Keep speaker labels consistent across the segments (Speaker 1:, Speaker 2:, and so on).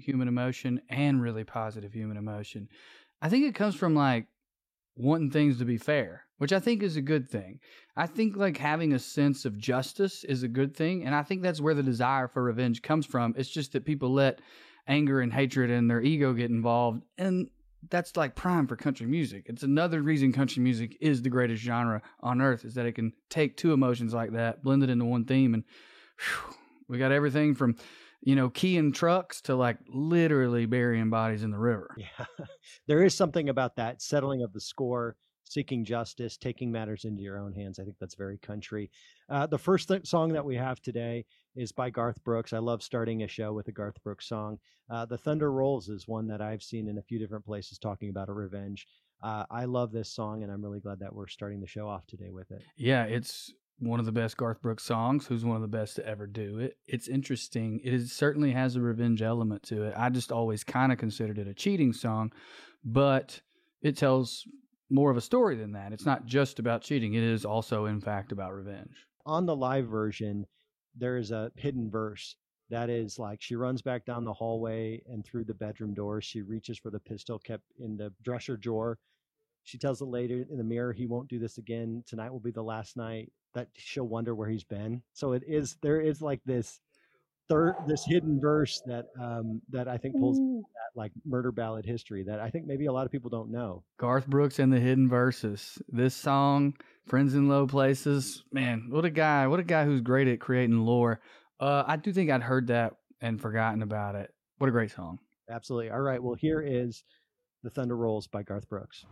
Speaker 1: human emotion and really positive human emotion. I think it comes from like wanting things to be fair, which I think is a good thing. I think like having a sense of justice is a good thing. And I think that's where the desire for revenge comes from. It's just that people let anger and hatred and their ego get involved. And that's like prime for country music. It's another reason country music is the greatest genre on earth, is that it can take two emotions like that, blend it into one theme. And whew, we got everything from, keying trucks to like literally burying bodies in the river.
Speaker 2: Yeah, there is something about that settling of the score, seeking justice, taking matters into your own hands. I think that's very country. The first song that we have today is by Garth Brooks. I love starting a show with a Garth Brooks song. The Thunder Rolls is one that I've seen in a few different places talking about a revenge. I love this song, and I'm really glad that we're starting the show off today with it.
Speaker 1: Yeah, it's one of the best Garth Brooks songs, who's one of the best to ever do it. It's interesting. Certainly has a revenge element to it. I just always kind of considered it a cheating song, but it tells more of a story than that. It's not just about cheating. It is also, in fact, about revenge.
Speaker 2: On the live version, there is a hidden verse that is like, she runs back down the hallway and through the bedroom door. She reaches for the pistol kept in the dresser drawer. She tells the lady in the mirror, he won't do this again. Tonight will be the last night. That she'll wonder where he's been. So there is like this hidden verse that I think pulls that like murder ballad history that I think maybe a lot of people don't know.
Speaker 1: Garth Brooks and the hidden verses. This song, Friends in Low Places, man, what a guy who's great at creating lore. I do think I'd heard that and forgotten about it. What a great song.
Speaker 2: Absolutely. All right. Well, here is The Thunder Rolls by Garth Brooks.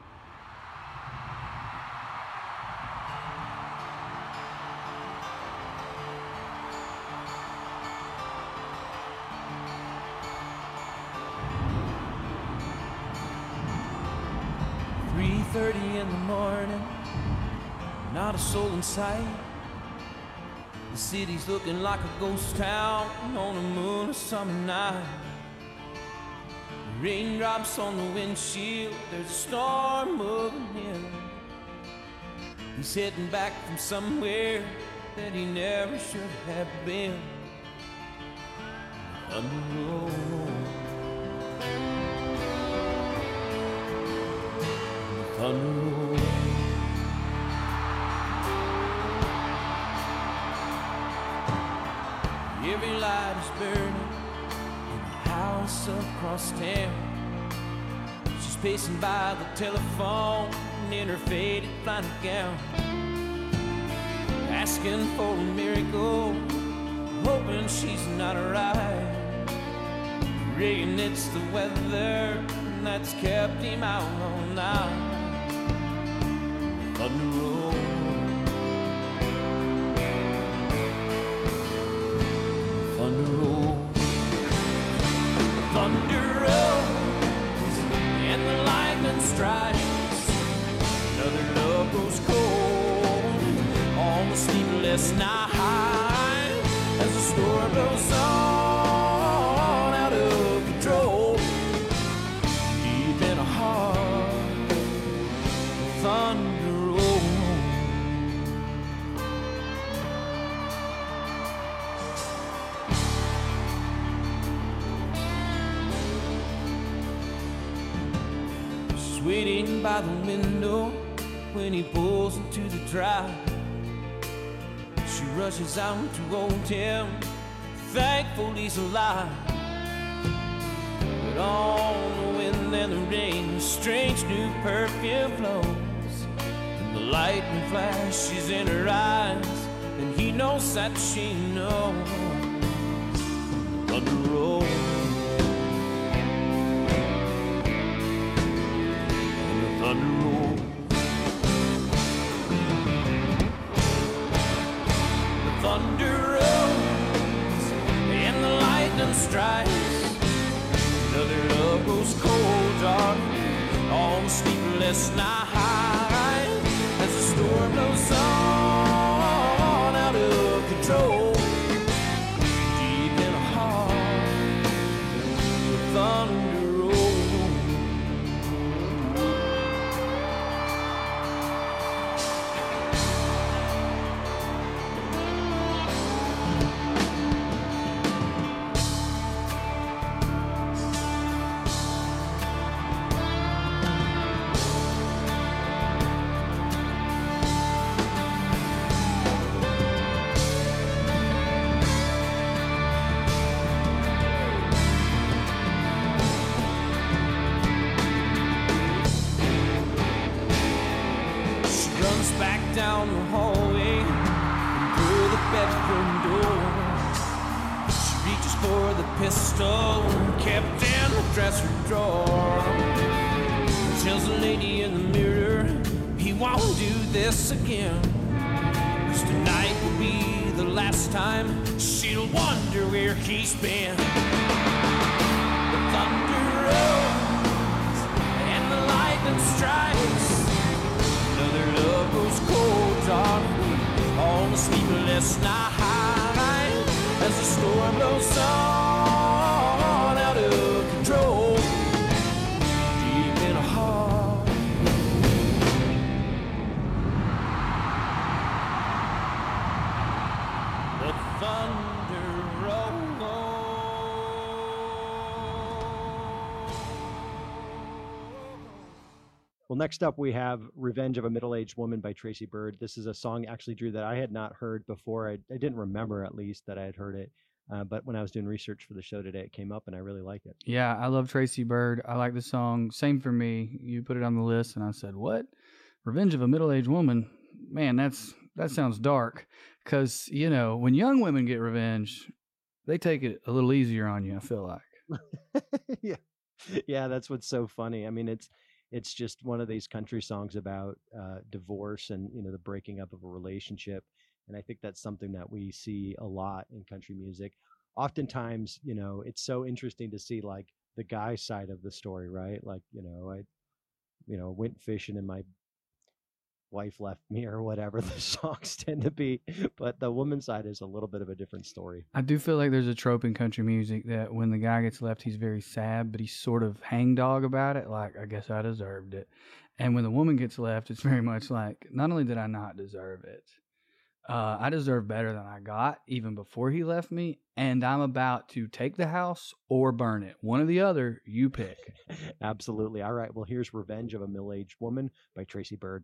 Speaker 3: In the morning, not a soul in sight. The city's looking like a ghost town on a moonless summer night. Raindrops on the windshield, there's a storm moving in. He's heading back from somewhere that he never should have been. Thunder rolls. Every light is burning in the house across town. She's pacing by the telephone in her faded flannel gown, asking for a miracle, hoping she's not right. Praying it's the weather that's kept him out all night. Thunder rolls, thunder rolls, thunder rolls, and the lightning strikes. Another love grows cold on the sleepless night as the storm blows on out of control. Deep in a heart, thunder. Waiting by the window when he pulls into the drive. She rushes out to hold him, thankful he's alive. But on the wind and the rain, a strange new perfume flows, and the lightning flashes in her eyes, and he knows that she knows. Thunder rolls, thunder rolls. The thunder rolls and the lightning strikes. Another love grows cold, darling, on a sleepless night as the storm blows on out of control. Deep in a heart, the thunder. down the hallway and through the bedroom door. She reaches for the pistol kept in the dresser drawer. Tells the lady in the mirror he won't do this again. 'Cause tonight will be the last time she'll wonder where he's been. The thunder rolls and the lightning strikes. Another love goes cold darkly on a sleepless night as the storm blows on out of control deep in a heart. The thunder rolls.
Speaker 2: Well, next up we have Revenge of a Middle-Aged Woman by Tracy Byrd. This is a song, actually, Drew, that I had not heard before. I didn't remember, at least, that I had heard it. But when I was doing research for the show today, it came up, and I really like it.
Speaker 1: Yeah, I love Tracy Byrd. I like the song. Same for me. You put it on the list, and I said, what? Revenge of a Middle-Aged Woman? Man, that sounds dark. Because, you know, when young women get revenge, they take it a little easier on you, I feel like.
Speaker 2: Yeah, that's what's so funny. I mean, it's just one of these country songs about divorce and, you know, the breaking up of a relationship. And I think that's something that we see a lot in country music. Oftentimes, you know, it's so interesting to see like the guy side of the story, right? Like, I went fishing and my wife left me or whatever the songs tend to be. But the woman's side is a little bit of a different story.
Speaker 1: I do feel like there's a trope in country music that when the guy gets left, he's very sad, but he's sort of hangdog about it. Like, I guess I deserved it. And when the woman gets left, it's very much like, not only did I not deserve it, I deserve better than I got even before he left me. And I'm about to take the house or burn it. One or the other, you pick.
Speaker 2: Absolutely. All right. Well, here's Revenge of a Middle-Aged Woman by Tracy Byrd.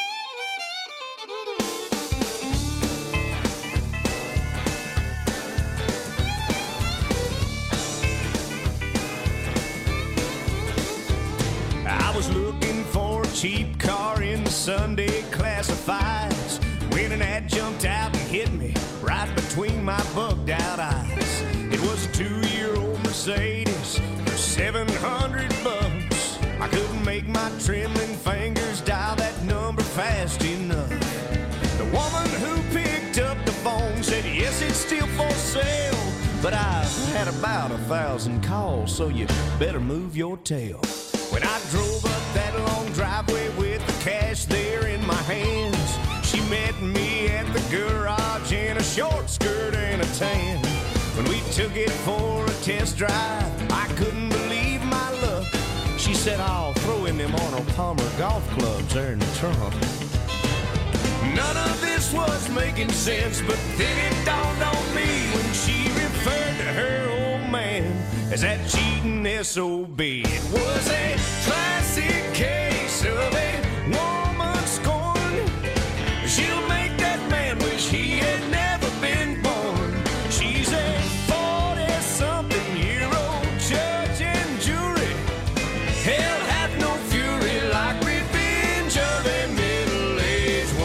Speaker 4: I was looking for a cheap car in the Sunday classifieds when an ad jumped out and hit me right between my bugged out eyes. It was a 2-year-old Mercedes for $700. I couldn't make my trembling fingers dial that number fast enough. The woman who picked up the phone said, yes, it's still for sale, but I've had about 1,000 calls, so you better move your tail. When I drove up that long driveway with the cash there in my hands, she met me at the garage in a short skirt and a tan. When we took it for a test drive, I couldn't believe my luck. She said, I'll throw in them Arnold Palmer golf clubs there in the trunk. None of this was making sense, but then it dawned on me when she referred to her old man as that cheating SOB. It was a classic case of a woman scorned. She'll make that man wish he had never been born. She's a 40-something-year-old judge and jury. Hell hath no fury like revenge of a middle-aged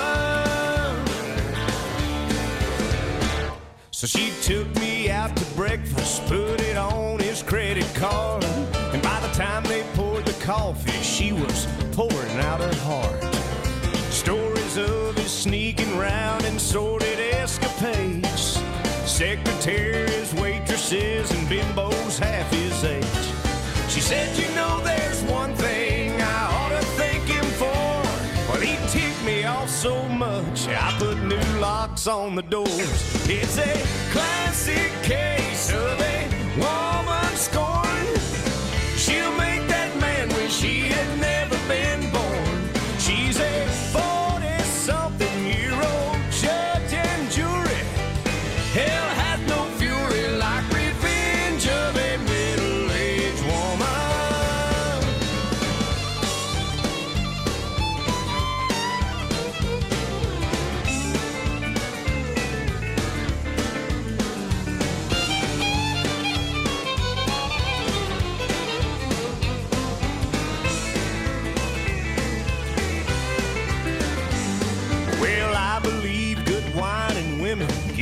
Speaker 4: woman. So she took me out to breakfast, put it on his credit card, and by the time they poured the coffee, she was pouring out her heart. Stories of his sneaking round and sordid escapades, secretaries, waitresses, and bimbos half his age. She said, you know, there's one thing I ought to thank him for. Well, he ticked me off so much, I put new locks on the doors. It's a classic case of a woman scorned. She'll make that man wish he had never been born. She's a 40-something-year-old judge and jury. Hell hath no fury like revenge of a middle-aged woman.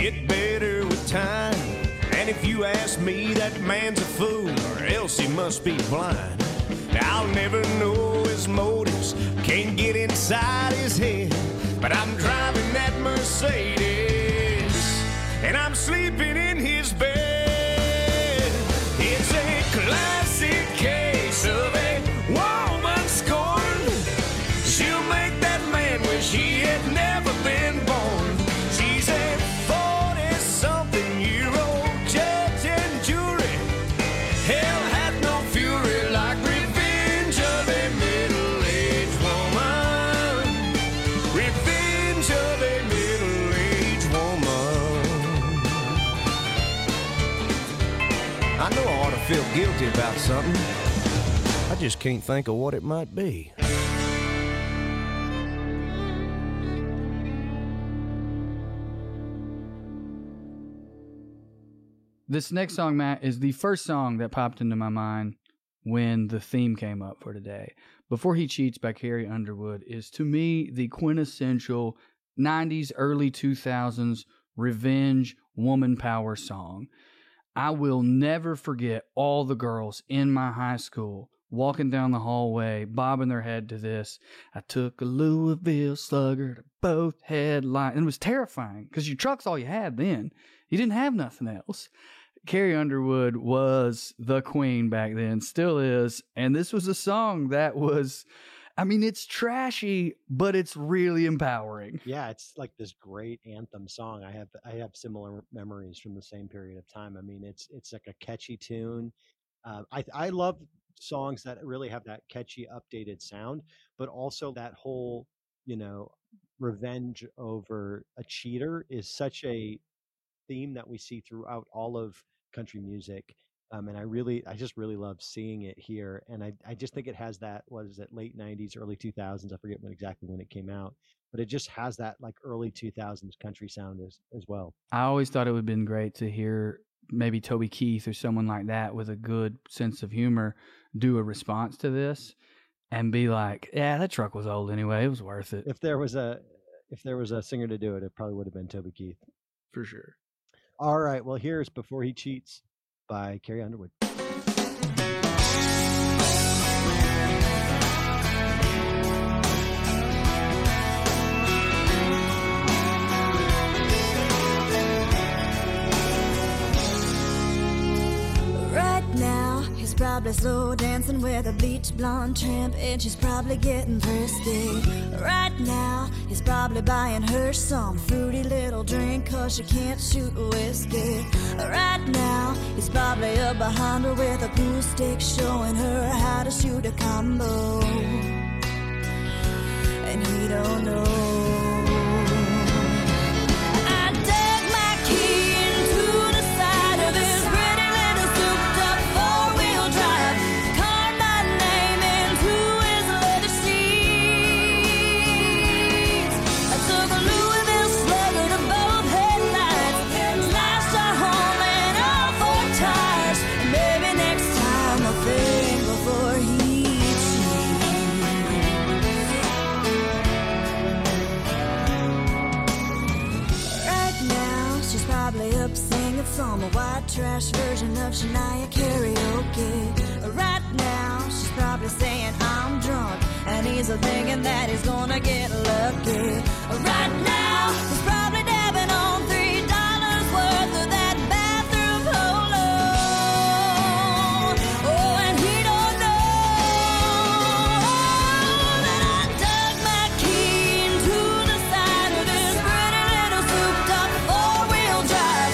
Speaker 4: get better with time. And if you ask me, that man's a fool, or else he must be blind. I'll never know his motives, can't get inside his head. But I'm driving that Mercedes, and I'm sleeping in his bed. It's a classic case of a woman scorned. She'll make that man wish he had never been born. She's a 40-something-year-old judge and jury. Hell had no fury like revenge of a middle-aged woman. Revenge of a middle-aged woman. I know I ought to feel guilty about something. I just can't think of what it might be.
Speaker 1: This next song, Matt, is the first song that popped into my mind when the theme came up for today. Before He Cheats by Carrie Underwood is, to me, the quintessential 90s, early 2000s revenge woman power song. I will never forget all the girls in my high school walking down the hallway, bobbing their head to this. I took a Louisville Slugger to both headlights. And it was terrifying because your truck's all you had then. You didn't have nothing else. Carrie Underwood was the queen back then, still is. And this was a song that was, I mean, it's trashy, but it's really empowering.
Speaker 2: Yeah, it's like this great anthem song. I have similar memories from the same period of time. I mean, it's like a catchy tune. I love songs that really have that catchy, updated sound, but also that whole, revenge over a cheater is such a theme that we see throughout all of country music. And I just really love seeing it here. And I just think it has that, what is it, late 90s, early 2000s. I forget exactly when it came out, but it just has that like early 2000s country sound as well.
Speaker 1: I always thought it would have been great to hear maybe Toby Keith or someone like that with a good sense of humor do a response to this and be like, yeah, that truck was old anyway. It was worth it.
Speaker 2: If there was a singer to do it, it probably would have been Toby Keith.
Speaker 1: For sure.
Speaker 2: All right. Well, here's Before He Cheats by Carrie Underwood.
Speaker 5: Probably slow dancing with a bleach blonde tramp, and she's probably getting frisky. Right now, he's probably buying her some fruity little drink, cause she can't shoot whiskey. Right now, he's probably up behind her with a pool stick, showing her how to shoot a combo. And he don't know. Some white trash version of Shania karaoke. Right now, she's probably saying I'm drunk, and he's thinking that he's gonna get lucky. Right now, he's probably dabbing on $3 worth of that bathroom polo. Oh, and he don't know that I dug my key into the side of this pretty little souped-up four-wheel drive.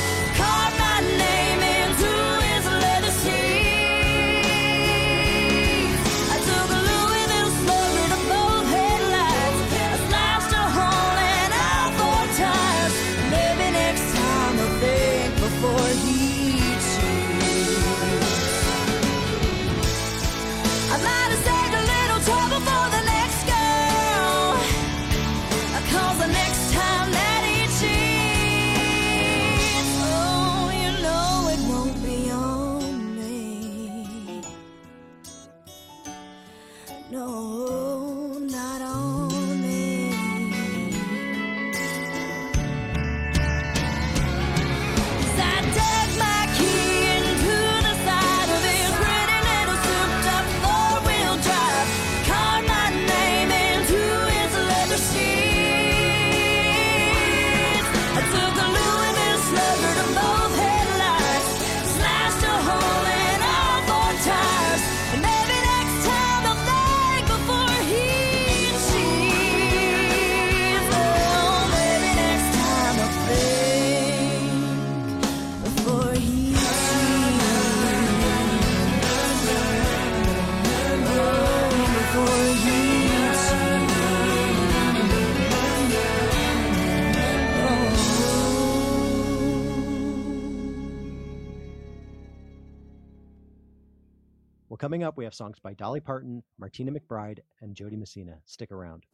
Speaker 2: Well, coming up, we have songs by Dolly Parton, Martina McBride, and Jody Messina. Stick around.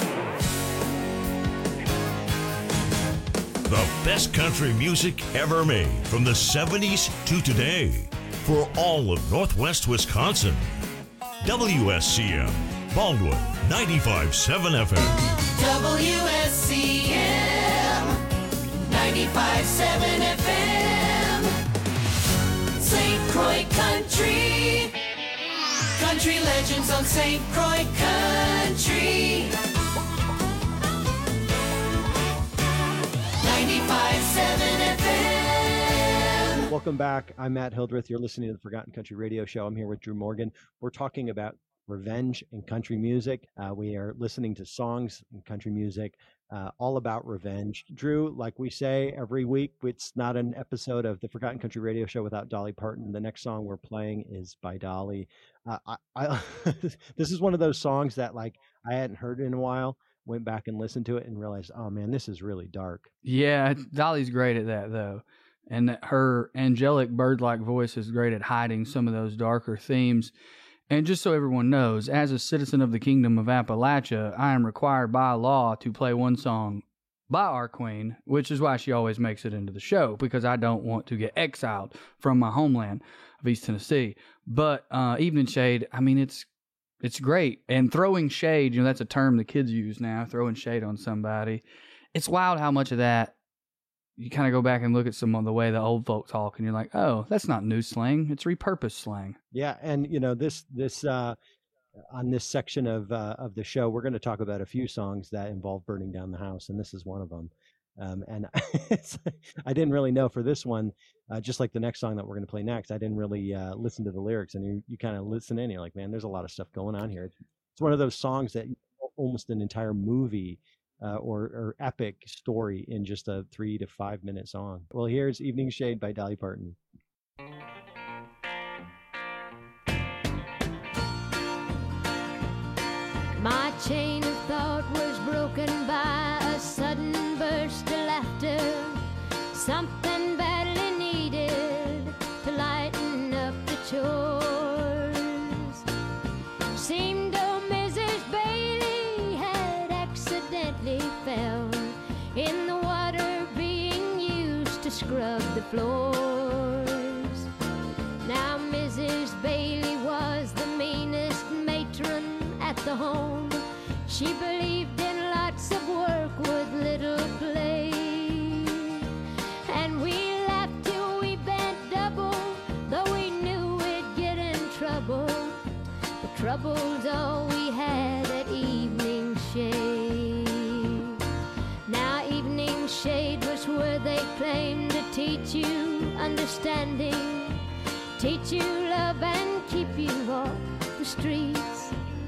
Speaker 6: The best country music ever made from the 70s to today for all of Northwest Wisconsin. WSCM, Baldwin, 95.7 FM.
Speaker 3: WSCM 95.7 FM. St. Croix Country. Country legends on St. Croix Country. 95.7 FM.
Speaker 2: Welcome back. I'm Matt Hildreth. You're listening to the Forgotten Country Radio Show. I'm here with Drew Morgan. We're talking about revenge in country music. We are listening to songs in country music all about revenge. Drew, like we say every week, it's not an episode of the Forgotten Country Radio Show without Dolly Parton. The next song we're playing is by Dolly. This is one of those songs that like I hadn't heard in a while. Went back and listened to it and realized, oh man, this is really dark.
Speaker 1: Yeah, Dolly's great at that though. And her angelic bird-like voice is great at hiding some of those darker themes. And just so everyone knows, as a citizen of the Kingdom of Appalachia, I am required by law to play one song by our queen, which is why she always makes it into the show, because I don't want to get exiled from my homeland of East Tennessee. But Evening Shade, I mean, it's great. And throwing shade, that's a term the kids use now, throwing shade on somebody. It's wild how much of that you kind of go back and look at some of the way the old folk talk, and you're like, oh, that's not new slang. It's repurposed slang.
Speaker 2: Yeah, and this on this section of the show, we're going to talk about a few songs that involve burning down the house, and this is one of them. And I didn't really know for this one, just like the next song that we're going to play next, I didn't really listen to the lyrics, and you kind of listen in, you're like, man, there's a lot of stuff going on here. It's one of those songs that almost an entire movie or epic story in just a 3 to 5 minute song. Well, here's Evening Shade by Dolly Parton.
Speaker 7: My chain of thought was broken by a sudden burst of laughter. Something badly needed to lighten up the chores. Seemed old Mrs. Bailey had accidentally fell in the water being used to scrub the floors. Now Mrs. Bailey was the meanest matron at the home. She believed in lots of work with little play. And we laughed till we bent double, though we knew we'd get in trouble. The trouble's all we had at Evening Shade. Now Evening Shade was where they claimed to teach you understanding, teach you love and keep you off the streets.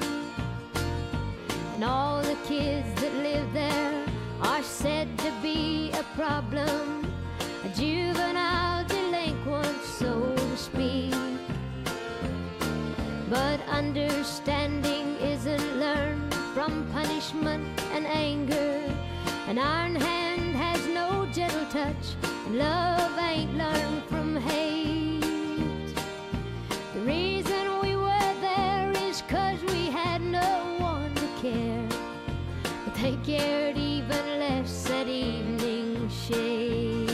Speaker 7: And all the kids that live there are said to be a problem, a juvenile delinquent, so to speak. But understanding isn't learned from punishment and anger. An iron hand has no gentle touch, and love ain't learned from hate. The reason we were there is 'cause we had no one to care, but they cared even less at Evening Shade.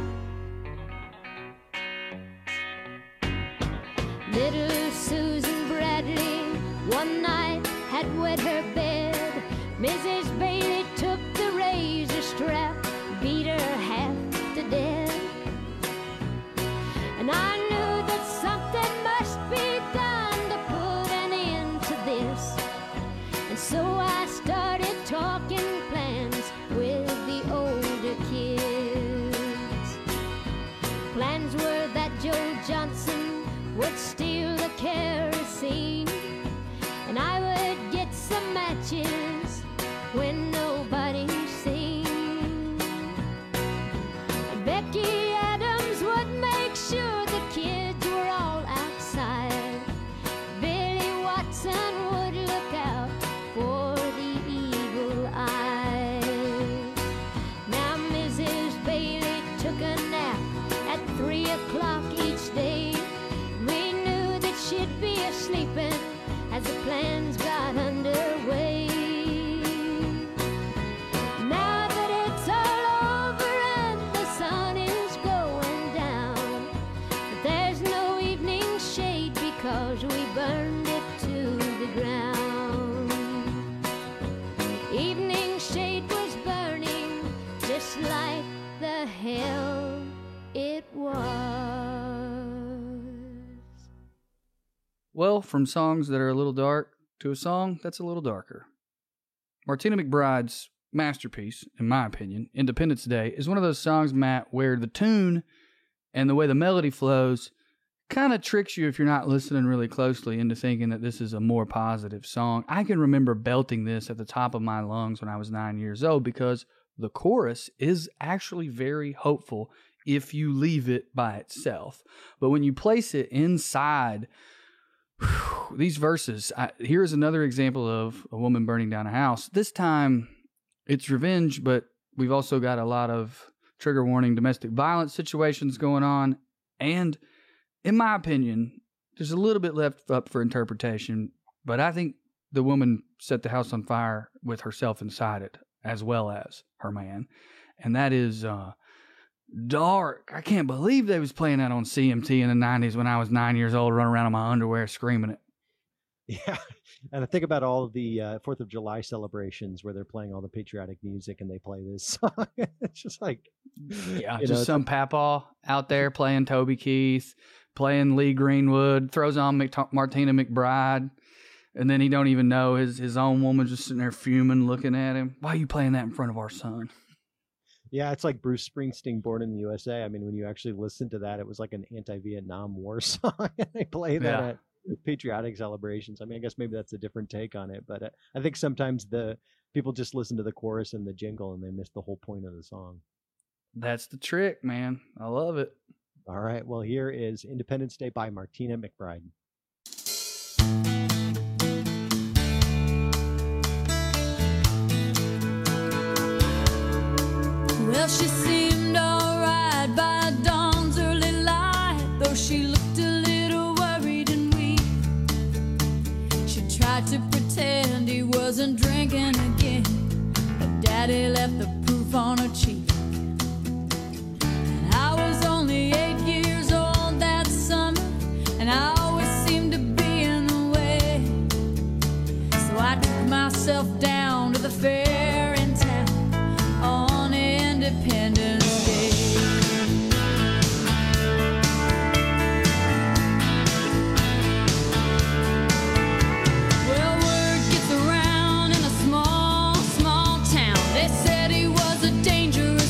Speaker 7: Little Susan Bradley one night had wet her bed. Mrs. Bailey took the razor strap, beat her half to death. And I knew that something must be done to put an end to this. And so I started talking plans with the older kids. Plans were that Joe Johnson would steal the kerosene, and I would get some matches when nobody's seen. And Becky Adams would make sure the kids were all outside. Billy Watson would look out for the evil eye. Now Mrs. Bailey took a nap at 3 o'clock each day. We knew that she'd she'd be asleepin' as the plans got underway. Now that it's all over and the sun is going down, but there's no evening shade because we burned it to the ground. Evening shade was burning just like the hell it was.
Speaker 1: Well, from songs that are a little dark to a song that's a little darker. Martina McBride's masterpiece, in my opinion, Independence Day, is one of those songs, Matt, where the tune and the way the melody flows kind of tricks you if you're not listening really closely into thinking that this is a more positive song. I can remember belting this at the top of my lungs when I was 9 years old because the chorus is actually very hopeful if you leave it by itself. But when you place it inside these verses, here's another example of a woman burning down a house. This time it's revenge, but we've also got a lot of trigger warning domestic violence situations going on. And in my opinion, there's a little bit left up for interpretation, but I think the woman set the house on fire with herself inside it, as well as her man. And that is dark. I can't believe they was playing that on CMT in the 90s when I was 9 years old, running around in my underwear screaming it.
Speaker 2: Yeah. And I think about all of the 4th of July celebrations where they're playing all the patriotic music and they play this song. It's just like,
Speaker 1: yeah, just some papaw out there playing Toby Keith, playing Lee Greenwood, throws on Martina McBride, and then he don't even know his own woman just sitting there fuming, looking at him. Why are you playing that in front of our son?
Speaker 2: Yeah, it's like Bruce Springsteen, Born in the USA. I mean, when you actually listen to that, it was like an anti-Vietnam War song. They play that at patriotic celebrations. I mean, I guess maybe that's a different take on it, but I think sometimes the people just listen to the chorus and the jingle and they miss the whole point of the song.
Speaker 1: That's the trick, man. I love it.
Speaker 2: All right, well, here is Independence Day by Martina McBride.
Speaker 8: Well, she seemed all right by dawn's early light, though she looked a little worried and weak. She tried to pretend he wasn't drinking again, but Daddy left the proof on her cheek. And I was only 8 years old that summer, and I always seemed to be in the way. So I took myself down to the fair in town on Independence Day. Well, word gets around in a small, small town. They said he was a dangerous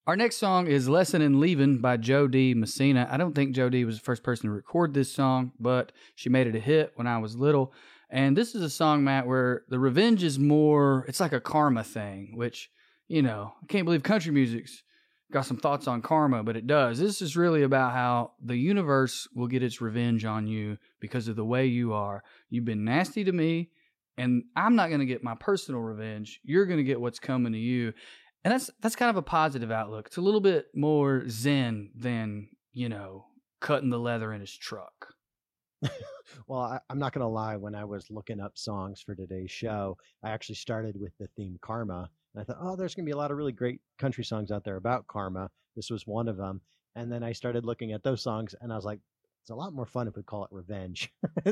Speaker 1: Our next song is Lesson in Leaving by Jo Dee Messina. I don't think Jo Dee was the first person to record this song, but she made it a hit when I was little. And this is a song, Matt, where the revenge is more, it's like a karma thing, which, you know, I can't believe country music's got some thoughts on karma, but it does. This is really about how the universe will get its revenge on you because of the way you are. You've been nasty to me, and I'm not going to get my personal revenge. You're going to get what's coming to you. And that's kind of a positive outlook. It's a little bit more zen than, you know, cutting the leather in his truck.
Speaker 2: Well, I'm not going to lie. When I was looking up songs for today's show, I actually started with the theme karma. And I thought, oh, there's going to be a lot of really great country songs out there about karma. This was one of them. And then I started looking at those songs, and I was like, it's a lot more fun if we call it revenge.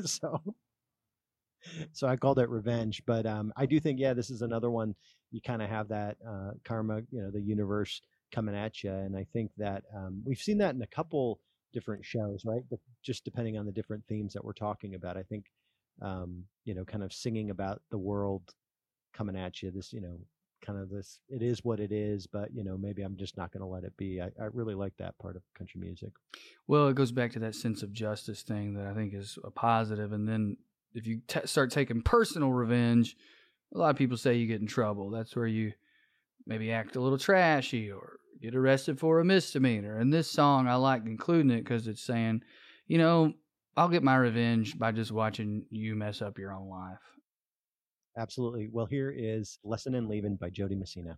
Speaker 2: So I called it Revenge. But I do think, yeah, this is another one. You kind of have that karma, you know, the universe coming at you. And I think that we've seen that in a couple different shows, right? But just depending on the different themes that we're talking about. I think, you know, kind of singing about the world coming at you, this, you know, kind of this, it is what it is, but, you know, maybe I'm just not going to let it be. I really like that part of country music.
Speaker 1: Well, it goes back to that sense of justice thing that I think is a positive. And then if you start taking personal revenge, a lot of people say you get in trouble. That's where you maybe act a little trashy or get arrested for a misdemeanor. And this song, I like including it because it's saying, you know, I'll get my revenge by just watching you mess up your own life.
Speaker 2: Absolutely. Well, here is Lesson in Leaving by Jo Dee Messina.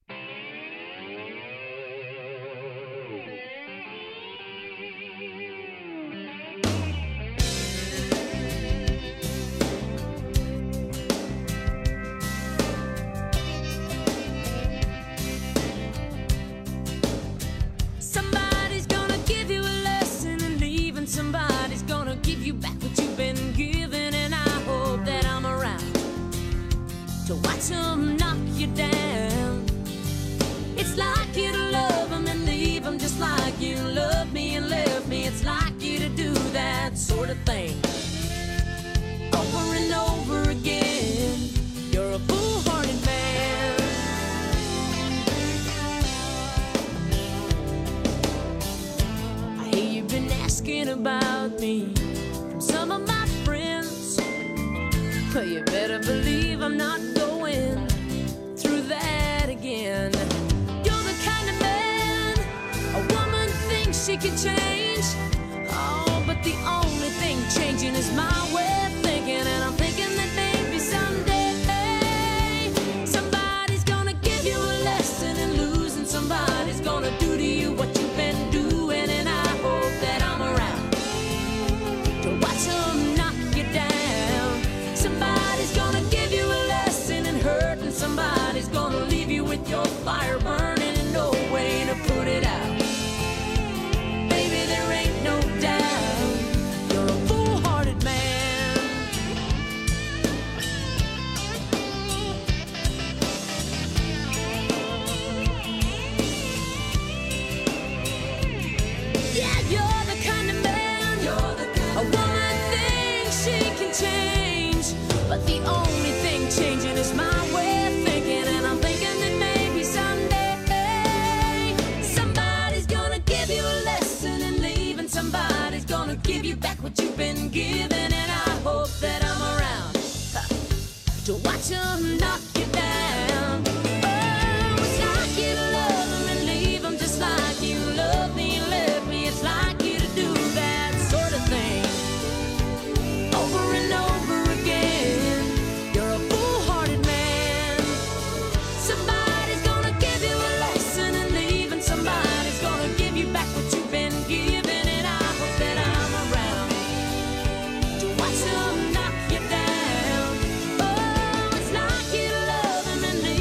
Speaker 8: Somebody's gonna give you a lesson in leaving. Somebody's gonna give you back what you've been given. And I hope that I'm around to watch them knock you down. It's like you to love them and leave them, just like you loved me and left me. It's like you to do that sort of thing over and over again. You're a foolhardy man. I hear you've been asking about me from some of my friends. Well, you better believe I'm not going through that again. You're the kind of man a woman thinks she can change. Oh, but the only thing changing is my way of thinking. And I'm thinking that maybe someday somebody's gonna give you a lesson in losing. Somebody's gonna do to you what you've been doing. And I hope that I'm around to watch them knock you down. Somebody's gonna give you a lesson in hurt, and somebody's gonna leave you with your fire burning and no way to put it out. Baby, there ain't no doubt you're a foolhardy man. Yeah, you're the kind of man a woman thinks she can change. But the only thing changing is my way of thinking. And I'm thinking that maybe someday somebody's gonna give you a lesson in leaving. Somebody's gonna give you back what you've been given. And I hope that I'm around to watch them knock you down. Oh, it's like you to love them and leave them, just like you love me and left me. It's like you to do that sort of thing over and over again. You're a foolhardy man. Somebody's gonna give you a lesson in leaving. Somebody's gonna give you back what you've been given. And I hope that I'm around to watch them knock you down. Oh, it's like you to love them and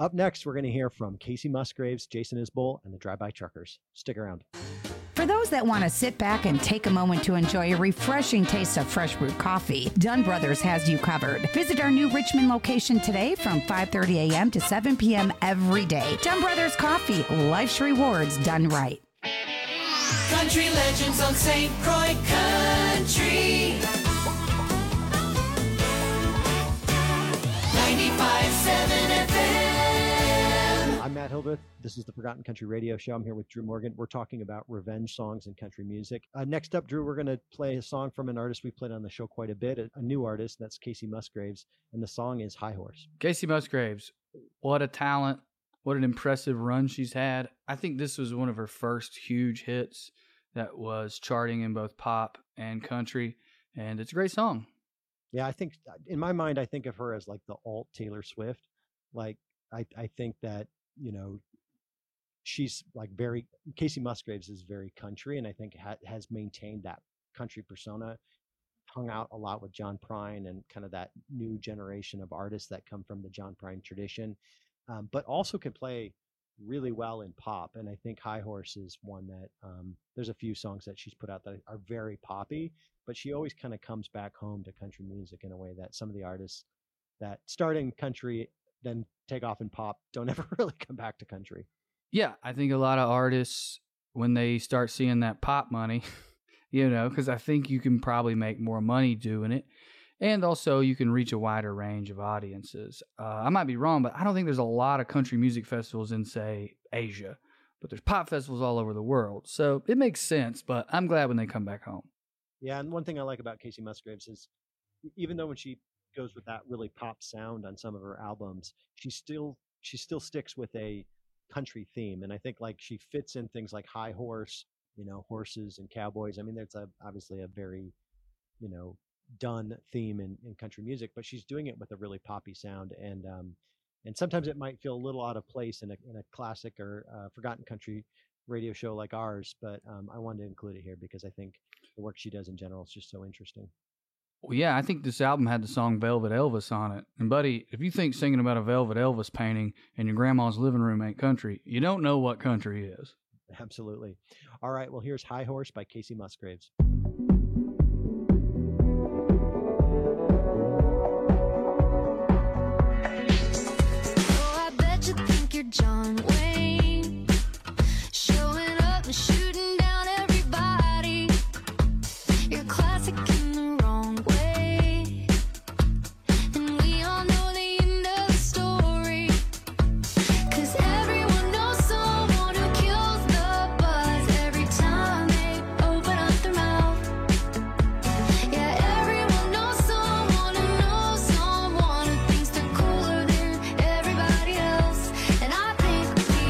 Speaker 2: Up next, we're going to hear from Casey Musgraves, Jason Isbell, and the Drive-By Truckers. Stick around.
Speaker 9: For those that want to sit back and take a moment to enjoy a refreshing taste of fresh brewed coffee, Dunn Brothers has you covered. Visit our new Richmond location today from 5:30 a.m. to 7 p.m. every day. Dunn Brothers Coffee, life's rewards done right.
Speaker 3: Country Legends on St. Croix Country 95.7 FM.
Speaker 2: I'm Matt Hildreth. This is the Forgotten Country Radio Show. I'm here with Drew Morgan. We're talking about revenge songs in country music. Next up, Drew, we're going to play a song from an artist we played on the show quite a bit, a new artist, and that's Casey Musgraves, and the song is High Horse.
Speaker 1: Casey Musgraves, what a talent. What an impressive run she's had. I think this was one of her first huge hits that was charting in both pop and country, and it's a great song.
Speaker 2: Yeah, I think, in my mind, I think of her as like the alt Taylor Swift. Like, I think that, you know, she's like Casey Musgraves is very country, and I think has maintained that country persona, hung out a lot with John Prine and kind of that new generation of artists that come from the John Prine tradition, but also can play really well in pop. And I think High Horse is one that there's a few songs that she's put out that are very poppy, but she always kind of comes back home to country music in a way that some of the artists that start in country then take off in pop don't ever really come back to country.
Speaker 1: Yeah, I think a lot of artists, when they start seeing that pop money, you know, because I think you can probably make more money doing it. And also you can reach a wider range of audiences. I might be wrong, but I don't think there's a lot of country music festivals in, say, Asia. But there's pop festivals all over the world. So it makes sense, but I'm glad when they come back home.
Speaker 2: Yeah, and one thing I like about Casey Musgraves is even though when she goes with that really pop sound on some of her albums, she still sticks with a country theme. And I think like she fits in things like High Horse, you know, horses and cowboys. I mean, there's obviously a very, you know, done theme in country music, but she's doing it with a really poppy sound. And sometimes it might feel a little out of place in a classic or forgotten country radio show like ours. But I wanted to include it here because I think the work she does in general is just so interesting.
Speaker 1: Well, yeah, I think this album had the song Velvet Elvis on it. And, buddy, if you think singing about a Velvet Elvis painting in your grandma's living room ain't country, you don't know what country is.
Speaker 2: Absolutely. All right, well, here's High Horse by Casey Musgraves.
Speaker 8: Oh, I bet you think you're John Wayne, showing up and shooting down everybody. You're classic in the wrong way, and we all know the end of the story. 'Cause everyone knows someone who kills the buzz every time they open up their mouth. Yeah, everyone knows someone who thinks they're cooler than everybody else. And I think we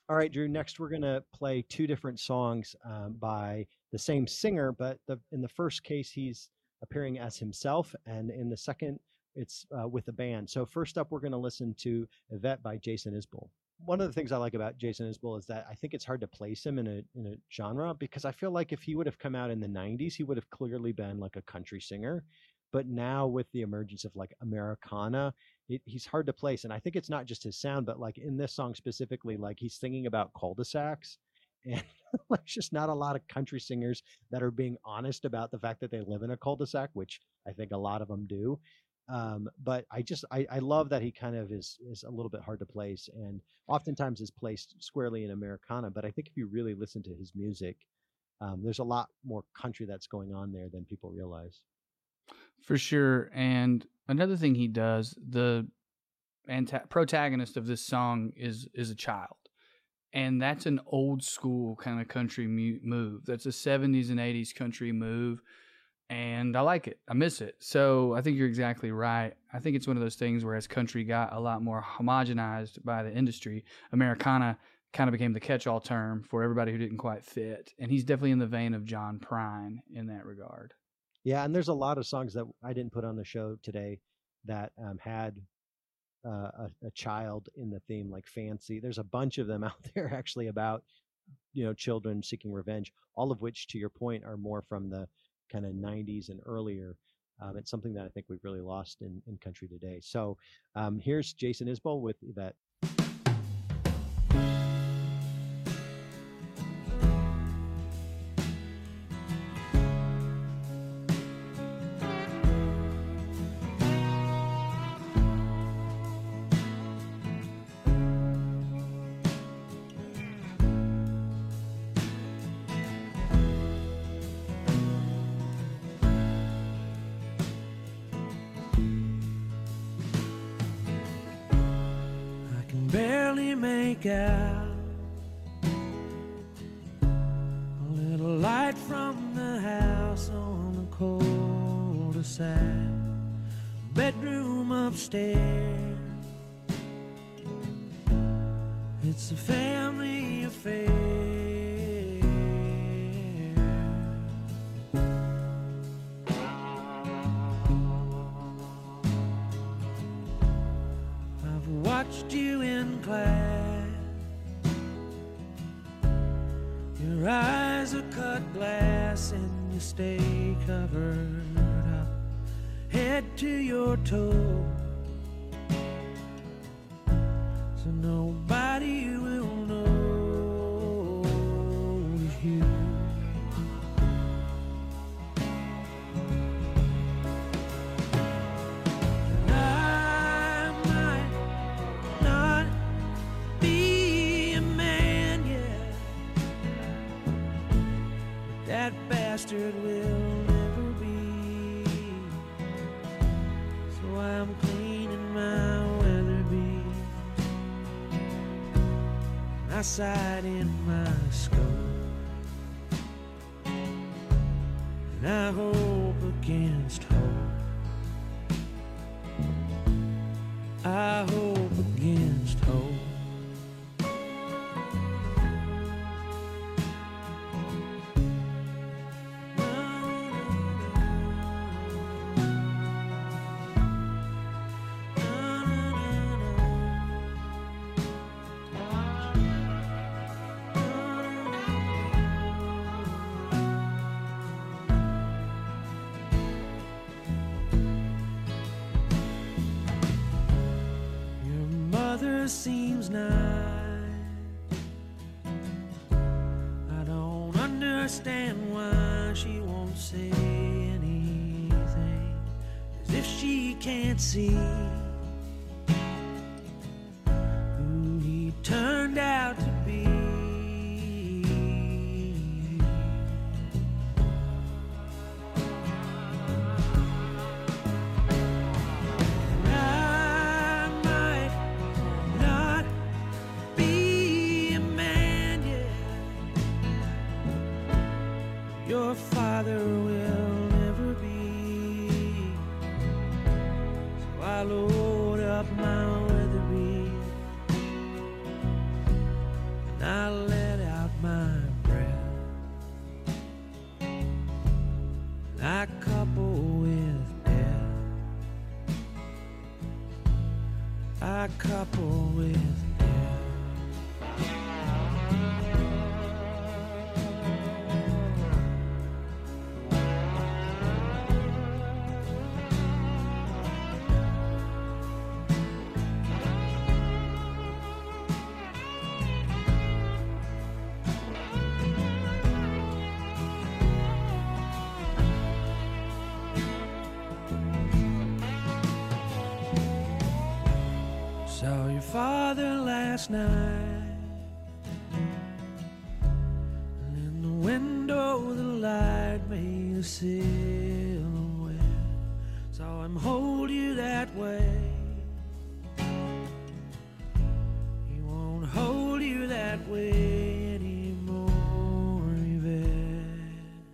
Speaker 2: All right, Drew. Next, we're going to play two different songs by the same singer, but in the first case, he's appearing as himself, and in the second, it's with a band. So first up, we're going to listen to Yvette by Jason Isbell. One of the things I like about Jason Isbell is that I think it's hard to place him in a genre, because I feel like if he would have come out in the 90s, he would have clearly been like a country singer. But now with the emergence of like Americana, he's hard to place. And I think it's not just his sound, but like in this song specifically, like he's singing about cul-de-sacs, and like just not a lot of country singers that are being honest about the fact that they live in a cul-de-sac, which I think a lot of them do. But I love that he kind of is a little bit hard to place, and oftentimes is placed squarely in Americana. But I think if you really listen to his music, there's a lot more country that's going on there than people realize.
Speaker 1: For sure. And another thing he does, the protagonist of this song is a child. And that's an old school kind of country move. That's a 70s and 80s country move. And I like it. I miss it. So I think you're exactly right. I think it's one of those things where as country got a lot more homogenized by the industry, Americana kind of became the catch-all term for everybody who didn't quite fit. And he's definitely in the vein of John Prine in that regard.
Speaker 2: Yeah, and there's a lot of songs that I didn't put on the show today that had a child in the theme, like Fancy. There's a bunch of them out there actually about, children seeking revenge, all of which, to your point, are more from the kind of 90s and earlier. It's something that I think we've really lost in country today. So here's Jason Isbell with Yvette.
Speaker 3: Barely make out a little light from the house on the cul-de-sac, bedroom upstairs. It's a family affair. I've watched you in class, your eyes are cut glass and you stay covered up, head to your toe, so nobody will know you. That bastard will never be. So I'm cleaning my Weatherby, I sight in my scope, and I hope against hope. I hope against hope. Seems nice. I don't understand why she won't say anything, as if she can't see who he turned out to be. Your father will never be, so I load up my Weatherby, and I couple with you. Saw your father last night, and in the window the light made a silhouette. Saw him hold you that way. He won't hold you that way anymore, Yvette.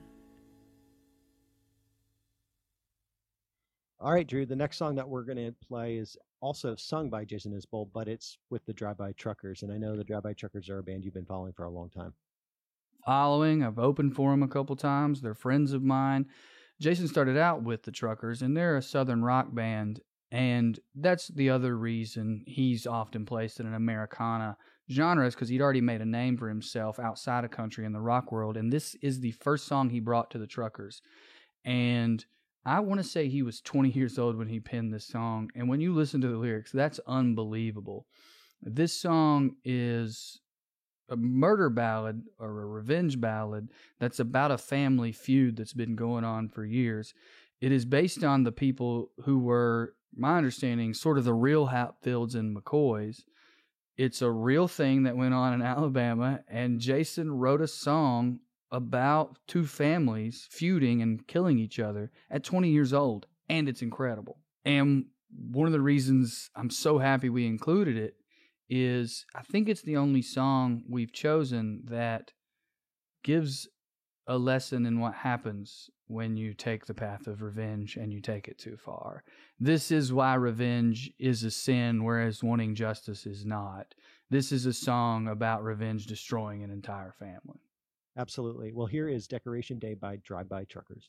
Speaker 2: All right, Drew, the next song that we're going to play is also sung by Jason Isbell, but it's with the Drive-By Truckers. And I know the Drive-By Truckers are a band you've been following for a long time.
Speaker 1: I've opened for them a couple times. They're friends of mine. Jason started out with the Truckers, and they're a southern rock band, and that's the other reason he's often placed in an Americana genre, is because he'd already made a name for himself outside of country in the rock world, and this is the first song he brought to the Truckers. And I want to say he was 20 years old when he penned this song, and when you listen to the lyrics, that's unbelievable. This song is a murder ballad or a revenge ballad that's about a family feud that's been going on for years. It is based on the people who were, my understanding, sort of the real Hatfields and McCoys. It's a real thing that went on in Alabama, and Jason wrote a song about two families feuding and killing each other at 20 years old, and it's incredible. And one of the reasons I'm so happy we included it is I think it's the only song we've chosen that gives a lesson in what happens when you take the path of revenge and you take it too far. This is why revenge is a sin, whereas wanting justice is not. This is a song about revenge destroying an entire family.
Speaker 2: Absolutely. Well, here is Decoration Day by Drive-By Truckers.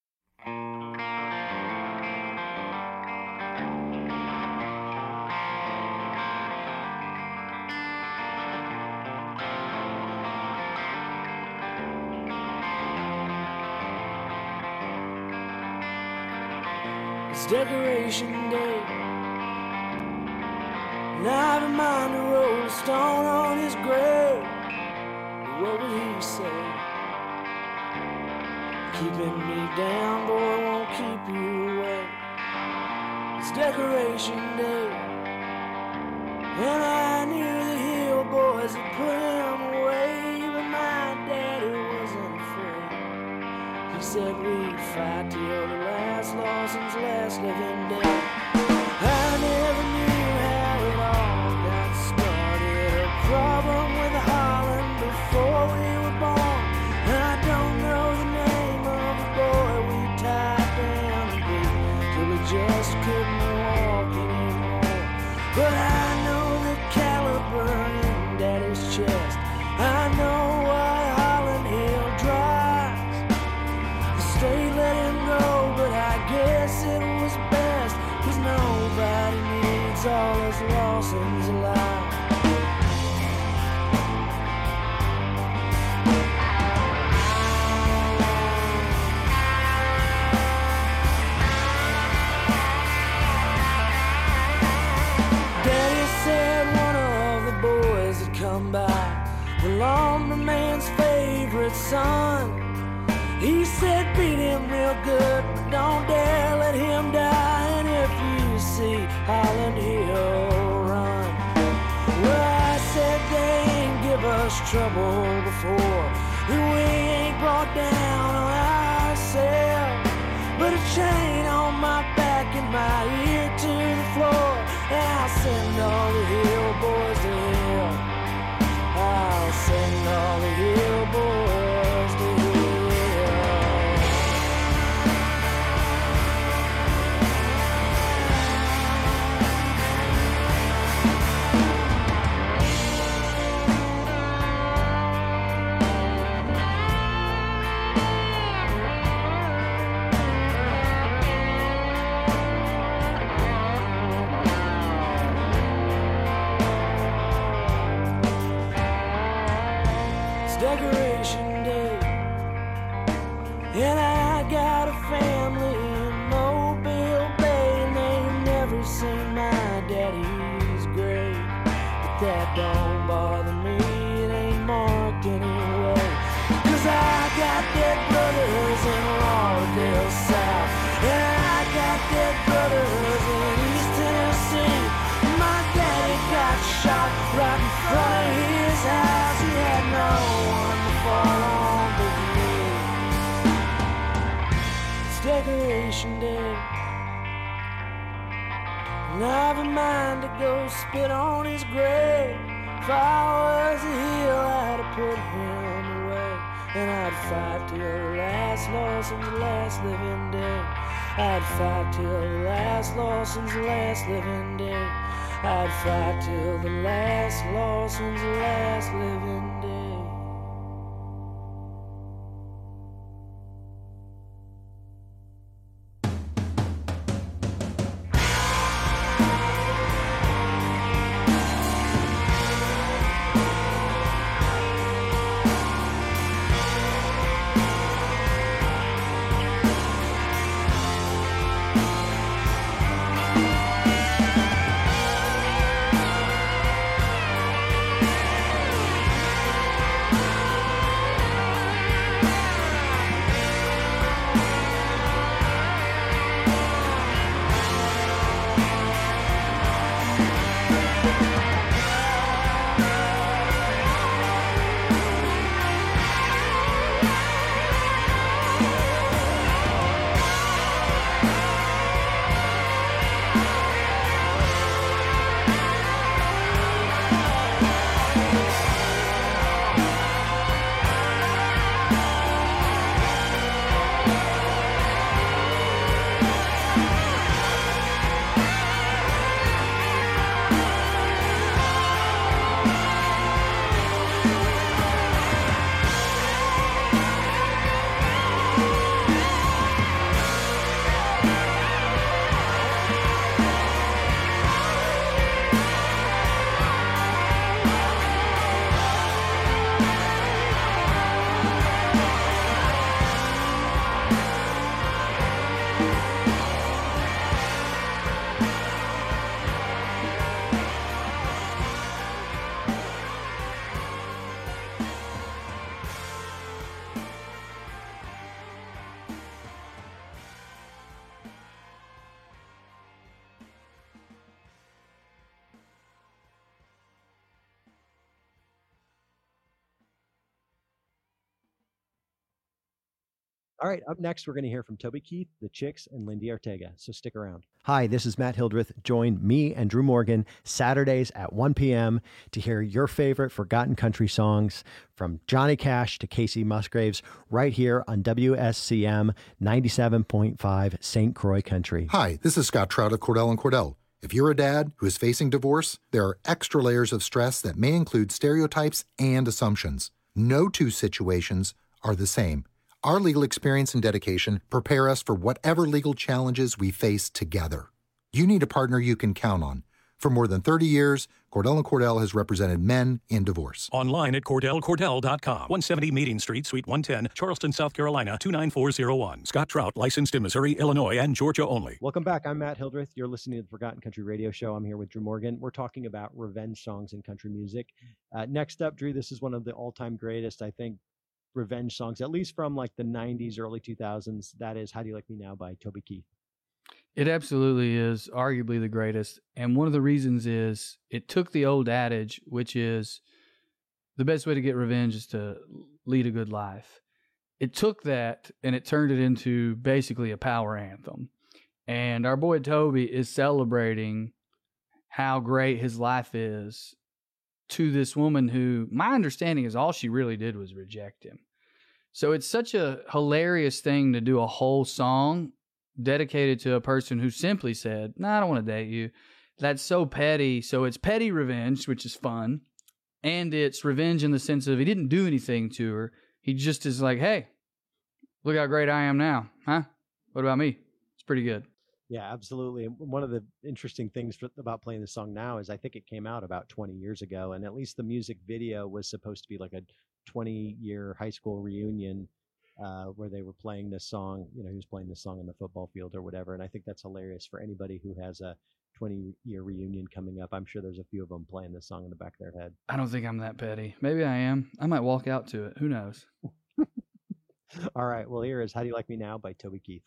Speaker 3: It's Decoration Day, and I remind a rolling stone on his grave. What would he say? Keeping me down, boy, won't keep you away. It's Decoration Day, and I knew the Hill Boys had put him away, but my daddy wasn't afraid. He said we'd fight till the last Lawson's last living day. I never knew how it all got started. A problem with Holland before we were born. I don't know the name of the boy we tied down to be, till he just couldn't walk anymore. But I know the caliber in Daddy's chest. I know why Holland Hill drives. The state let him go, but I guess it was best, 'cause nobody needs all his Lawsons alive. Come by, the lumberman's favorite son. He said beat him real good, but don't dare let him die. And if you see Holland Hill run, well, I said they ain't give us trouble before, and we ain't brought down on ourselves. But a chain on my back and my ear to the floor, I'll send all the Hill Boys to hell. I'll send all the Hill Boys to hell. never seen my daddy's grave, but that don't bother me, it ain't marked anyway. 'Cause I got dead brothers in Lauderdale South, and I got dead brothers in East Tennessee. My daddy got shot right in front of his house. He had no one to fall on but me. It's Decoration Day, and I've a mind to go spit on his grave. If I was a heel, I'd have put him away, and I'd fight till the last Lawson's last living day. I'd fight till the last Lawson's last living day. I'd fight till the last Lawson's last living day.
Speaker 2: All right, up next, we're going to hear from Toby Keith, The Chicks, and Lindy Ortega, so stick around. Hi, this is Matt Hildreth. Join me and Drew Morgan Saturdays at 1 p.m. to hear your favorite forgotten country songs from Johnny Cash to Casey Musgraves right here on WSCM 97.5 St. Croix Country.
Speaker 10: Hi, this is Scott Trout of Cordell & Cordell. If you're a dad who is facing divorce, there are extra layers of stress that may include stereotypes and assumptions. No two situations are the same. Our legal experience and dedication prepare us for whatever legal challenges we face together. You need a partner you can count on. For more than 30 years, Cordell & Cordell has represented men in divorce.
Speaker 11: Online at CordellCordell.com. 170 Meeting Street, Suite 110, Charleston, South Carolina, 29401. Scott Trout, licensed in Missouri, Illinois, and Georgia only.
Speaker 2: Welcome back. I'm Matt Hildreth. You're listening to the Forgotten Country Radio Show. I'm here with Drew Morgan. We're talking about revenge songs in country music. Next up, Drew, this is one of the all-time greatest, I think, revenge songs, at least from like the 90s, early 2000s. That is How Do You Like Me Now by Toby Keith.
Speaker 1: It absolutely is arguably the greatest. And one of the reasons is it took the old adage, which is the best way to get revenge is to lead a good life. It took that and it turned it into basically a power anthem. And our boy Toby is celebrating how great his life is to this woman who, my understanding is all she really did was reject him. So it's such a hilarious thing to do a whole song dedicated to a person who simply said, "No, I don't want to date you." That's so petty. So it's petty revenge, which is fun. And it's revenge in the sense of he didn't do anything to her. He just is like, "Hey, look how great I am now. Huh? What about me?" It's pretty good.
Speaker 2: Yeah, absolutely. And one of the interesting things about playing the song now is I think it came out about 20 years ago. And at least the music video was supposed to be like a 20-year high school reunion where they were playing this song. You know, he was playing this song on the football field or whatever. And I think that's hilarious for anybody who has a 20-year reunion coming up. I'm sure there's a few of them playing this song in the back of their head.
Speaker 1: I don't think I'm that petty. Maybe I am. I might walk out to it. Who knows?
Speaker 2: All right. Well, here is How Do You Like Me Now by Toby Keith.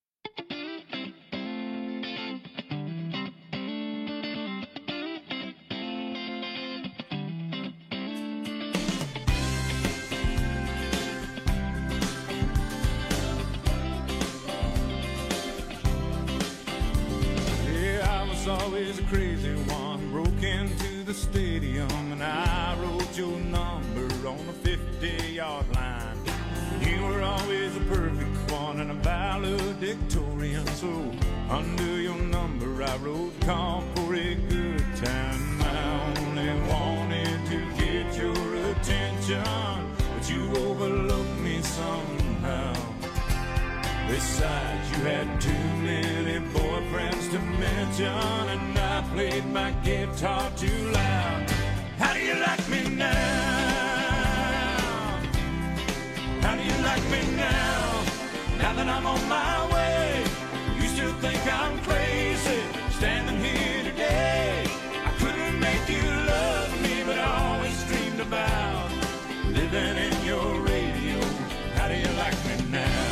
Speaker 3: Always a crazy one, broke into the stadium and I wrote your number on the 50-yard line. You were always a perfect one and a valedictorian, so under your number I wrote call for a good time. I only wanted to get your attention, but you overlooked me somehow. Besides, you had too many boyfriends to mention, and I played my guitar too loud. How do you like me now? How do you like me now? Now that I'm on my way, you still think I'm crazy, standing here today. I couldn't make you love me, but I always dreamed about living in your radio. How do you like me now?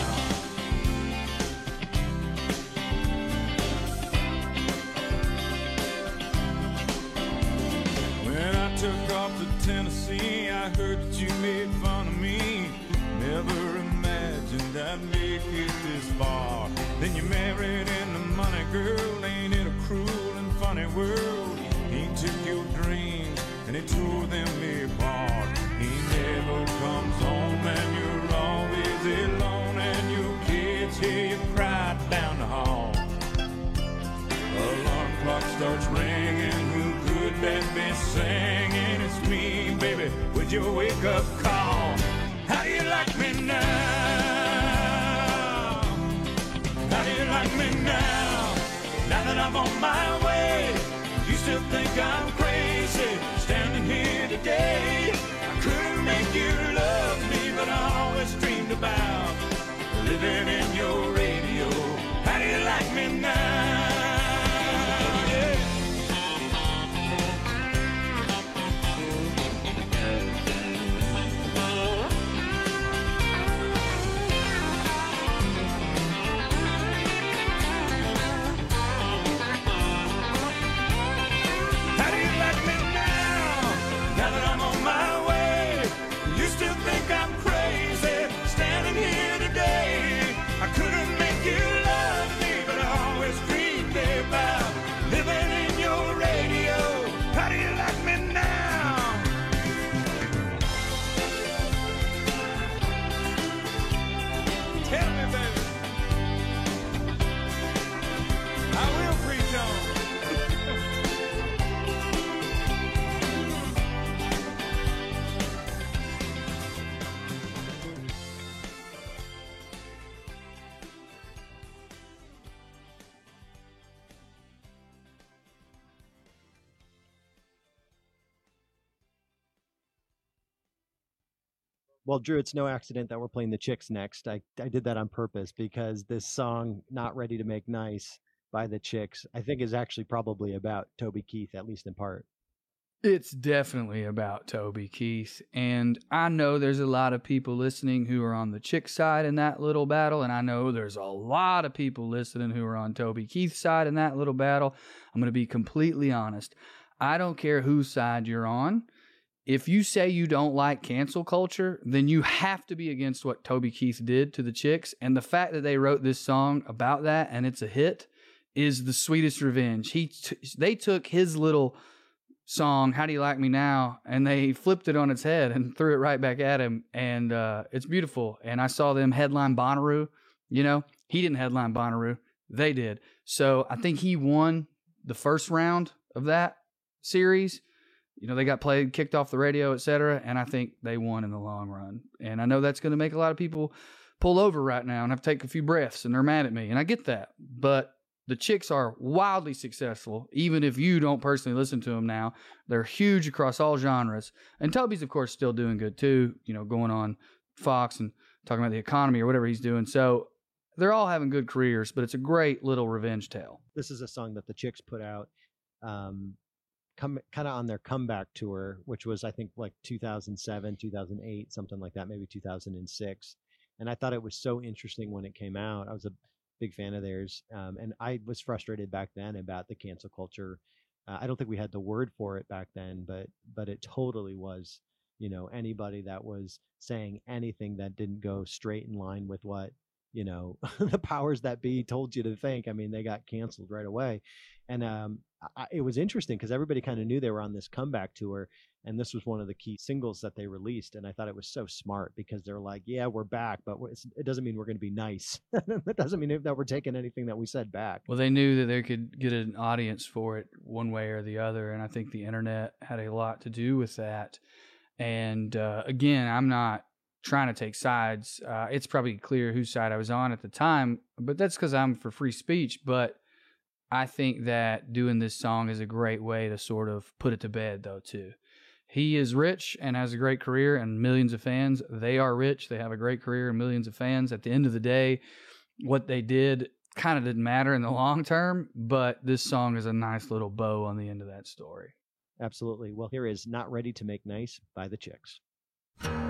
Speaker 3: Took off to Tennessee, I heard that you made fun of me. Never imagined I'd make it this far. Then you married into money, girl. Ain't it a cruel and funny world? He took your dreams and he tore them apart. He never comes home and you're always alone, and your kids hear you cry down the hall. Alarm clock starts ringing, who could that be singing? It's me, baby, with your wake-up call. How do you like me now? How do you like me now? Now that I'm on my way, you still think I'm crazy, standing here today. I couldn't make you love me, but I always dreamed about living in your radio. How do you like me now?
Speaker 2: Well, Drew, it's no accident that we're playing the Chicks next. I did that on purpose because this song, Not Ready to Make Nice by the Chicks, I think is actually probably about Toby Keith, at least in part.
Speaker 1: It's definitely about Toby Keith. And I know there's a lot of people listening who are on the Chick side in that little battle. And I know there's a lot of people listening who are on Toby Keith's side in that little battle. I'm going to be completely honest. I don't care whose side you're on. If you say you don't like cancel culture, then you have to be against what Toby Keith did to the Chicks. And the fact that they wrote this song about that and it's a hit is the sweetest revenge. They took his little song, How Do You Like Me Now, and they flipped it on its head and threw it right back at him. And it's beautiful. And I saw them headline Bonnaroo. You know, he didn't headline Bonnaroo. They did. So I think he won the first round of that series. You know, they got played, kicked off the radio, etc., and I think they won in the long run. And I know that's going to make a lot of people pull over right now and have to take a few breaths, and they're mad at me, and I get that. But the Chicks are wildly successful, even if you don't personally listen to them now. They're huge across all genres. And Toby's, of course, still doing good, too, you know, going on Fox and talking about the economy or whatever he's doing. So they're all having good careers, but it's a great little revenge tale.
Speaker 2: This is a song that the Chicks put out kind of on their comeback tour, which was, I think, like 2007, 2008, something like that, maybe 2006. And I thought it was so interesting when it came out. I was a big fan of theirs. And I was frustrated back then about the cancel culture. I don't think we had the word for it back then, but it totally was, you know, anybody that was saying anything that didn't go straight in line with what, you know, the powers that be told you to think. I mean, they got canceled right away. And it was interesting because everybody kind of knew they were on this comeback tour. And this was one of the key singles that they released. And I thought it was so smart because they're like, yeah, we're back, but it doesn't mean we're going to be nice. That doesn't mean that we're taking anything that we said back.
Speaker 1: Well, they knew that they could get an audience for it one way or the other. And I think the internet had a lot to do with that. And again, I'm not trying to take sides. It's probably clear whose side I was on at the time, but that's because I'm for free speech. But I think that doing this song is a great way to sort of put it to bed, though, too. He is rich and has a great career and millions of fans. They are rich. They have a great career and millions of fans. At the end of the day, what they did kind of didn't matter in the long term, but this song is a nice little bow on the end of that story.
Speaker 2: Absolutely. Well, here is Not Ready to Make Nice by the Chicks.